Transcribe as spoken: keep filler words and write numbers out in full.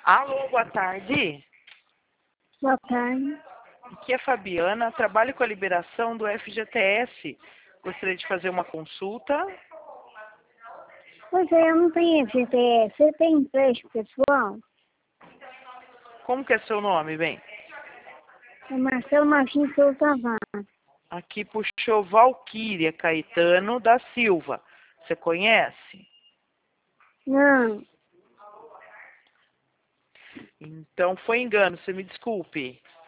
Alô, boa tarde. Boa tarde. Aqui é a Fabiana, trabalho com a liberação do F G T S. Gostaria de fazer uma consulta. Pois é, eu não tenho F G T S. Você tem empréstimo pessoal? Como que é seu nome, bem? É Marcelo Martins Souza Tavares. Aqui puxou Valquíria Caetano da Silva. Você conhece? Não, Então foi engano, você me desculpe.